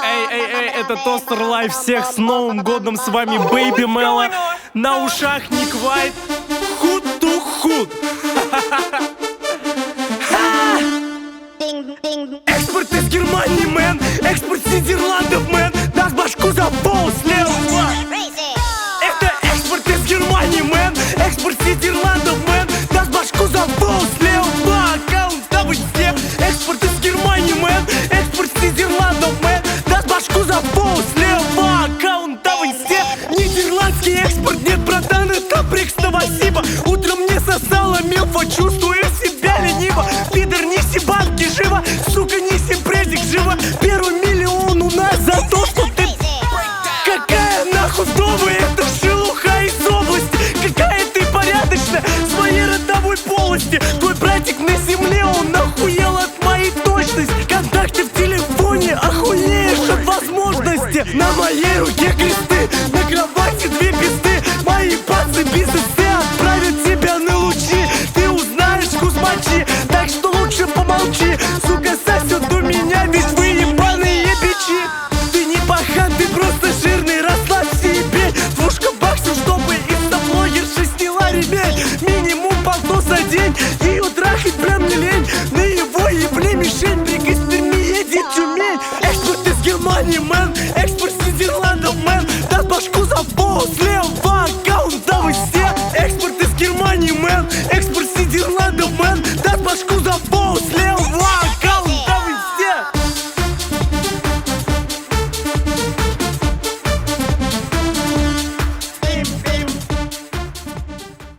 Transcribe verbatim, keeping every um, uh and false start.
Эй, эй, эй, это Тостер Лайф, всех с Новым годом, с вами Бэйби Мело. На ушах Ник Вайт, худ ту худ. Экспорт из Германии, мэн, экспорт с Нидерландов, мэн. Даст башку за пол слева. Это экспорт из Германии, мэн, экспорт с Нидерландов, мэн. Даст башку за пол слева. Аккаунт дабл ю си. Экспорт из Германии, мэн, экспорт с Нидерландов, мэн. Даст башку за пол слева. Аккаунт дабл ю си. Нидерландский экспорт, нет, братан, это прикс, спасибо. Утром не сосала милфа, чувствую себя лениво. Пидор, неси банки, живо, сука, неси презик, живо. Первый миллион у нас за то, что ты... Какая нахуй вдова, это шелуха из области. Какая ты порядочная, в своей родовой полости. Твой братик на земле, он охуел от моей точности. Контакты в телефоне, охуеешь от возможности. На моей руке крест.